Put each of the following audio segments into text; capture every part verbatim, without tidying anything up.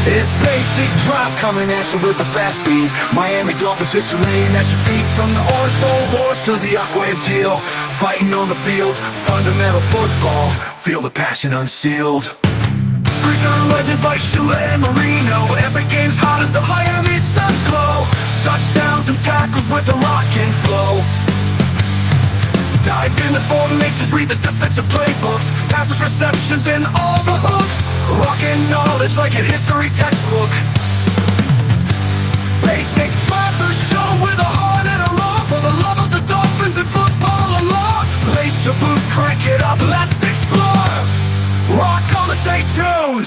It's basic drive coming at you with a fast beat. Miami Dolphins history laying at your feet. From the Orange Bowl wars to the aqua and teal. Fighting on the field, fundamental football. Feel the passion unsealed. Preacher legends like Shula and Marino. Epic games hot as the Miami Suns glow. Touchdowns and tackles with the rock and flow. Dive in the formations, read the defensive playbooks. Passes, receptions, and all the hooks. Rockin' knowledge like a history textbook. Basic drive the show with a heart and a love for the love of the Dolphins and football alone. Lace your boots, crank it up, let's explore. Rock on and stay tuned.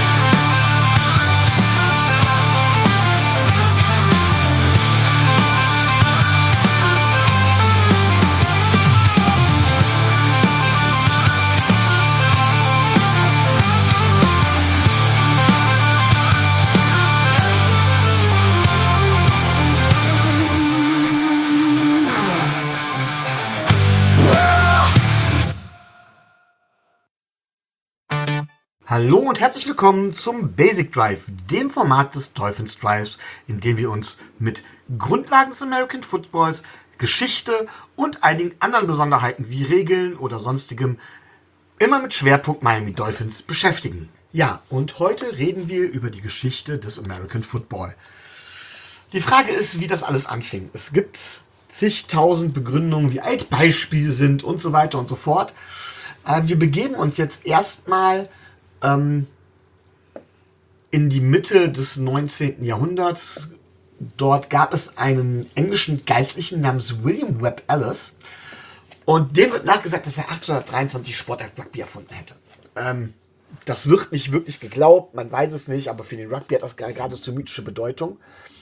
Hallo und herzlich willkommen zum Basic Drive, dem Format des Dolphins Drives, in dem wir uns mit Grundlagen des American Footballs, Geschichte und einigen anderen Besonderheiten wie Regeln oder sonstigem immer mit Schwerpunkt Miami Dolphins beschäftigen. Ja, und heute reden wir über die Geschichte des American Football. Die Frage ist, wie das alles anfing. Es gibt zigtausend Begründungen, wie alt Beispiele sind und so weiter und so fort. Äh, wir begeben uns jetzt erstmal ähm, in die Mitte des neunzehnten Jahrhunderts. Dort gab es einen englischen Geistlichen namens William Webb Ellis. Und dem wird nachgesagt, dass er achtzehnhundertdreiundzwanzig Sportart Rugby erfunden hätte. Ähm, das wird nicht wirklich geglaubt, man weiß es nicht, aber für den Rugby hat das gerade so mythische Bedeutung.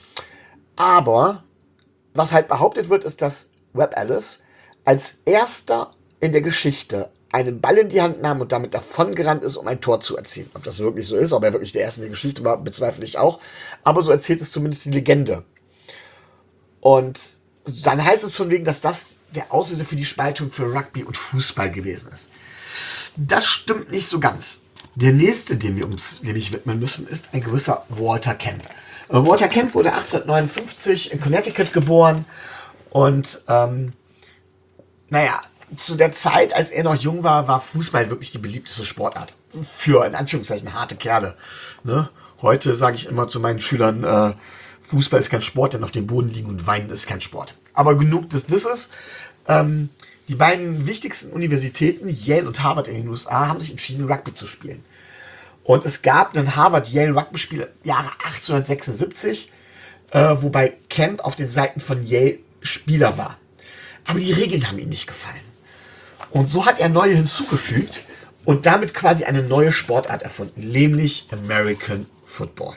Aber was halt behauptet wird, ist, dass Webb Ellis als erster in der Geschichte einen Ball in die Hand nahm und damit davongerannt ist, um ein Tor zu erzielen. Ob das wirklich so ist, ob er wirklich der erste in der Geschichte war, bezweifle ich auch. Aber so erzählt es zumindest die Legende. Und dann heißt es von wegen, dass das der Auslöser für die Spaltung für Rugby und Fußball gewesen ist. Das stimmt nicht so ganz. Der nächste, den wir uns nämlich widmen müssen, ist ein gewisser Walter Camp. Äh, Walter Camp wurde achtzehnhundertneunundfünfzig in Connecticut geboren und ähm, naja, zu der Zeit, als er noch jung war, war Fußball wirklich die beliebteste Sportart. Für, in Anführungszeichen, harte Kerle. Ne? Heute sage ich immer zu meinen Schülern, äh, Fußball ist kein Sport, denn auf dem Boden liegen und weinen ist kein Sport. Aber genug des Disses. Ähm, die beiden wichtigsten Universitäten, Yale und Harvard in den U S A, haben sich entschieden, Rugby zu spielen. Und es gab einen Harvard-Yale-Rugby-Spiel im Jahre achtzehnhundertsechsundsiebzig, äh, wobei Camp auf den Seiten von Yale Spieler war. Aber die Regeln haben ihm nicht gefallen. Und so hat er neue hinzugefügt und damit quasi eine neue Sportart erfunden, nämlich American Football.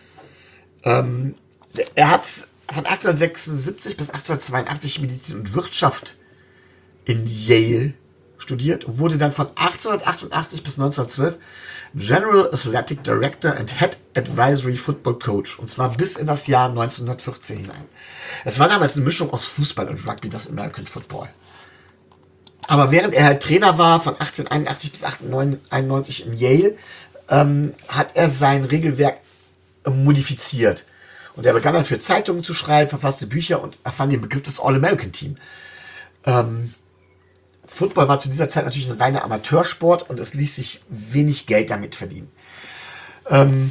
Ähm, er hat von achtzehnhundertsechsundsiebzig bis achtzehnhundertzweiundachtzig Medizin und Wirtschaft in Yale studiert und wurde dann von achtzehnhundertachtundachtzig bis neunzehnhundertzwölf General Athletic Director and Head Advisory Football Coach, und zwar bis in das Jahr neunzehnhundertvierzehn hinein. Es war damals eine Mischung aus Fußball und Rugby, das American Football. Aber während er halt Trainer war, von achtzehnhunderteinundachtzig bis achtzehnhunderteinundneunzig in Yale, ähm, hat er sein Regelwerk äh, modifiziert. Und er begann dann für Zeitungen zu schreiben, verfasste Bücher und erfand den Begriff des All-American-Team. Ähm, Football war zu dieser Zeit natürlich ein reiner Amateursport und es ließ sich wenig Geld damit verdienen. Ähm,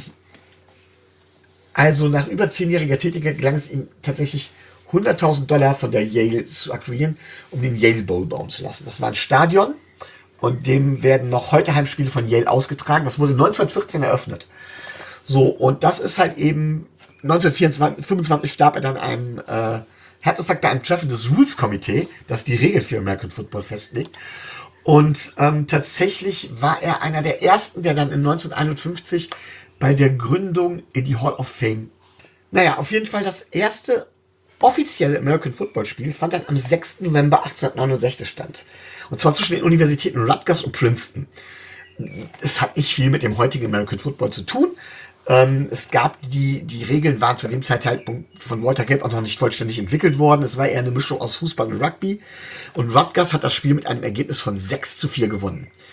also nach über zehnjähriger Tätigkeit gelang es ihm tatsächlich hunderttausend Dollar von der Yale zu akquirieren, um den Yale Bowl bauen zu lassen. Das war ein Stadion und dem werden noch heute Heimspiele von Yale ausgetragen. Das wurde neunzehnhundertvierzehn eröffnet. So, und das ist halt eben neunzehnhundertfünfundzwanzig starb er dann einem äh, Herzinfarkt bei einem Treffen des Rules Committee, das die Regeln für American Football festlegt. Und ähm, tatsächlich war er einer der ersten, der dann in neunzehnhunderteinundfünfzig bei der Gründung in die Hall of Fame. Naja, auf jeden Fall das erste offizielle American Football Spiel fand dann am sechsten November achtzehnhundertneunundsechzig statt. Und zwar zwischen den Universitäten Rutgers und Princeton. Es hat nicht viel mit dem heutigen American Football zu tun. Ähm, es gab die, die Regeln waren zu dem Zeitpunkt von Walter Camp auch noch nicht vollständig entwickelt worden. Es war eher eine Mischung aus Fußball und Rugby. Und Rutgers hat das Spiel mit einem Ergebnis von sechs zu vier gewonnen.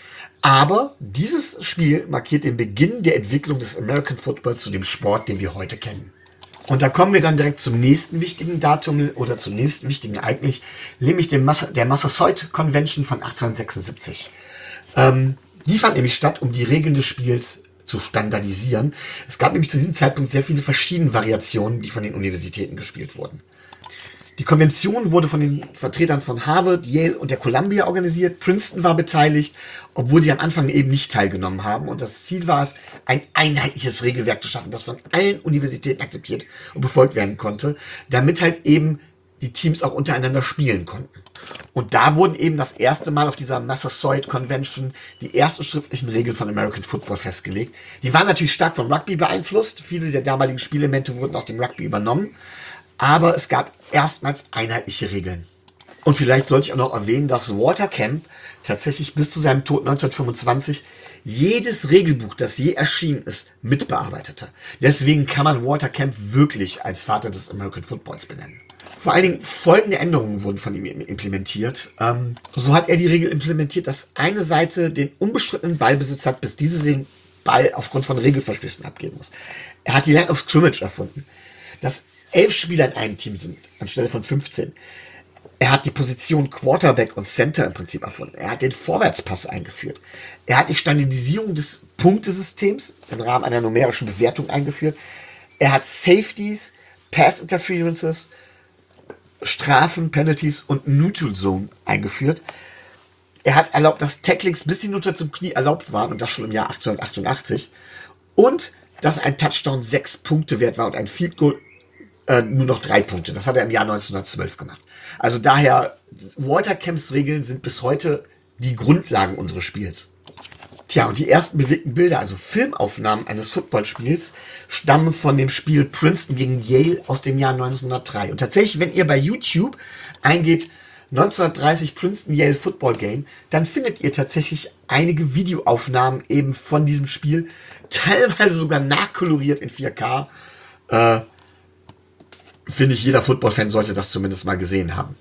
Aber dieses Spiel markiert den Beginn der Entwicklung des American Footballs zu dem Sport, den wir heute kennen. Und da kommen wir dann direkt zum nächsten wichtigen Datum oder zum nächsten wichtigen Ereignis, nämlich dem Massa, der Massasoit Convention von achtzehnhundertsechsundsiebzig. Ähm, die fand nämlich statt, um die Regeln des Spiels zu standardisieren. Es gab nämlich zu diesem Zeitpunkt sehr viele verschiedene Variationen, die von den Universitäten gespielt wurden. Die Konvention wurde von den Vertretern von Harvard, Yale und der Columbia organisiert. Princeton war beteiligt, obwohl sie am Anfang eben nicht teilgenommen haben. Und das Ziel war es, ein einheitliches Regelwerk zu schaffen, das von allen Universitäten akzeptiert und befolgt werden konnte, damit halt eben die Teams auch untereinander spielen konnten. Und da wurden eben das erste Mal auf dieser Massasoit Convention die ersten schriftlichen Regeln von American Football festgelegt. Die waren natürlich stark vom Rugby beeinflusst. Viele der damaligen Spielelemente wurden aus dem Rugby übernommen. Aber es gab erstmals einheitliche Regeln. Und vielleicht sollte ich auch noch erwähnen, dass Walter Camp tatsächlich bis zu seinem Tod neunzehnhundertfünfundzwanzig jedes Regelbuch, das je erschienen ist, mitbearbeitete. Deswegen kann man Walter Camp wirklich als Vater des American Footballs benennen. Vor allen Dingen folgende Änderungen wurden von ihm implementiert. Ähm, so hat er die Regel implementiert, dass eine Seite den unbestrittenen Ballbesitz hat, bis diese den Ball aufgrund von Regelverstößen abgeben muss. Er hat die Line of Scrimmage erfunden, dass elf Spieler in einem Team sind, anstelle von fünfzehn. Er hat die Position Quarterback und Center im Prinzip erfunden. Er hat den Vorwärtspass eingeführt. Er hat die Standardisierung des Punktesystems im Rahmen einer numerischen Bewertung eingeführt. Er hat Safeties, Pass Interferences, Strafen, Penalties und Neutral Zone eingeführt. Er hat erlaubt, dass Tacklings bis hinunter zum Knie erlaubt waren, und das schon im Jahr achtzehnhundertachtundachtzig. Und dass ein Touchdown sechs Punkte wert war und ein Field Goal äh, nur noch drei Punkte. Das hat er im Jahr neunzehnhundertzwölf gemacht. Also daher, Walter Camps Regeln sind bis heute die Grundlagen unseres Spiels. Tja, und die ersten bewegten Bilder, also Filmaufnahmen eines Footballspiels, stammen von dem Spiel Princeton gegen Yale aus dem Jahr neunzehnhundertdrei. Und tatsächlich, wenn ihr bei YouTube eingebt neunzehnhundertdreißig Princeton Yale Football Game, dann findet ihr tatsächlich einige Videoaufnahmen eben von diesem Spiel, teilweise sogar nachkoloriert in vier K. Äh, finde ich, jeder Football-Fan sollte das zumindest mal gesehen haben.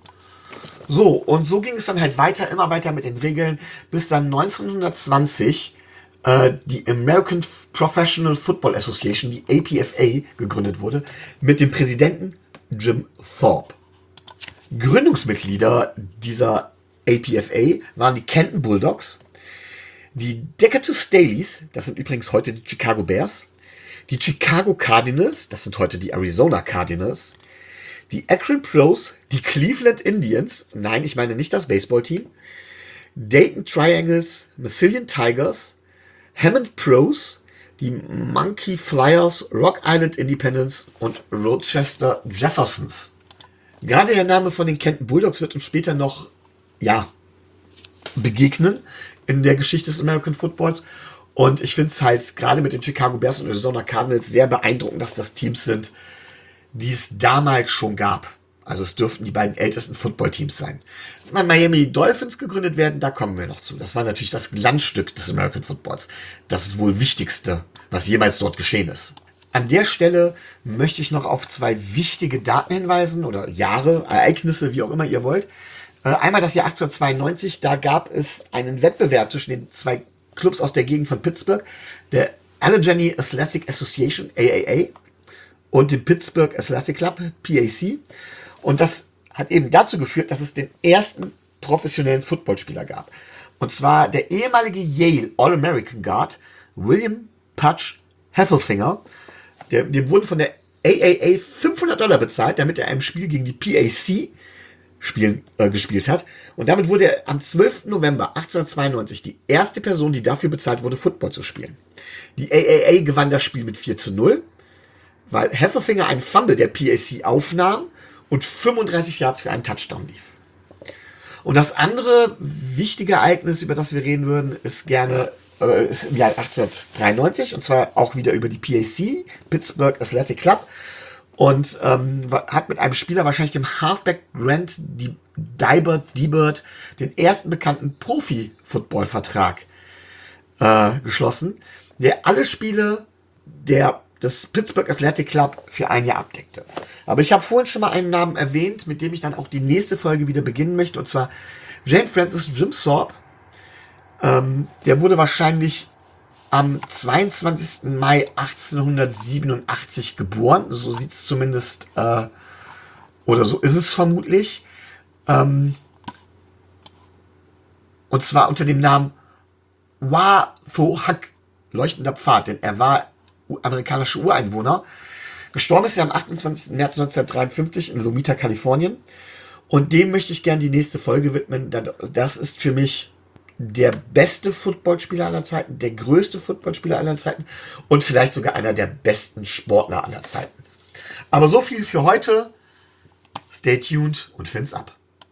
So, und so ging es dann halt weiter, immer weiter mit den Regeln, bis dann neunzehnhundertzwanzig äh, die American Professional Football Association, die A P F A, gegründet wurde, mit dem Präsidenten Jim Thorpe. Gründungsmitglieder dieser A P F A waren die Canton Bulldogs, die Decatur Staleys, das sind übrigens heute die Chicago Bears, die Chicago Cardinals, das sind heute die Arizona Cardinals, die Akron Pros, die Cleveland Indians, nein, ich meine nicht das Baseballteam, Dayton Triangles, Massillon Tigers, Hammond Pros, die Monkey Flyers, Rock Island Independents und Rochester Jeffersons. Gerade der Name von den Canton Bulldogs wird uns später noch, ja, begegnen in der Geschichte des American Footballs. Und ich finde es halt gerade mit den Chicago Bears und Arizona Cardinals sehr beeindruckend, dass das Teams sind, die es damals schon gab. Also es dürften die beiden ältesten Footballteams sein. Wenn Miami Dolphins gegründet werden, da kommen wir noch zu. Das war natürlich das Glanzstück des American Footballs. Das ist wohl Wichtigste, was jemals dort geschehen ist. An der Stelle möchte ich noch auf zwei wichtige Daten hinweisen oder Jahre, Ereignisse, wie auch immer ihr wollt. Einmal das Jahr achtzehnhundertzweiundneunzig, da gab es einen Wettbewerb zwischen den zwei Clubs aus der Gegend von Pittsburgh, der Allegheny Athletic Association, A A A, und dem Pittsburgh Athletic Club, P A C. Und das hat eben dazu geführt, dass es den ersten professionellen Footballspieler gab. Und zwar der ehemalige Yale All-American Guard, William Pudge Heffelfinger. Der, dem wurden von der A A A fünfhundert Dollar bezahlt, damit er einem Spiel gegen die P A C spielen, äh, gespielt hat. Und damit wurde er am zwölften November achtzehnhundertzweiundneunzig die erste Person, die dafür bezahlt wurde, Football zu spielen. Die A A A gewann das Spiel mit vier zu null, weil Heffelfinger einen Fumble der P A C aufnahm und fünfunddreißig Yards für einen Touchdown lief. Und das andere wichtige Ereignis, über das wir reden würden, ist gerne äh, ist im Jahr achtzehnhundertdreiundneunzig, und zwar auch wieder über die P A C, Pittsburgh Athletic Club, und ähm, hat mit einem Spieler, wahrscheinlich dem Halfback Grant Dibert, Dibert, den ersten bekannten Profi-Football-Vertrag äh, geschlossen, der alle Spiele der des Pittsburgh Athletic Club für ein Jahr abdeckte. Aber ich habe vorhin schon mal einen Namen erwähnt, mit dem ich dann auch die nächste Folge wieder beginnen möchte, und zwar Jane Francis Jim Thorpe. Ähm, der wurde wahrscheinlich am zweiundzwanzigsten Mai achtzehnhundertsiebenundachtzig geboren. So sieht es zumindest, äh, oder so ist es vermutlich. Ähm, und zwar unter dem Namen Wa Tho Hak, leuchtender Pfad, denn er war amerikanischer Ureinwohner. Gestorben ist er am achtundzwanzigsten März neunzehnhundertdreiundfünfzig in Lomita, Kalifornien. Und dem möchte ich gerne die nächste Folge widmen. Das ist für mich der beste Footballspieler aller Zeiten, der größte Footballspieler aller Zeiten und vielleicht sogar einer der besten Sportler aller Zeiten. Aber so viel für heute. Stay tuned und Fins ab.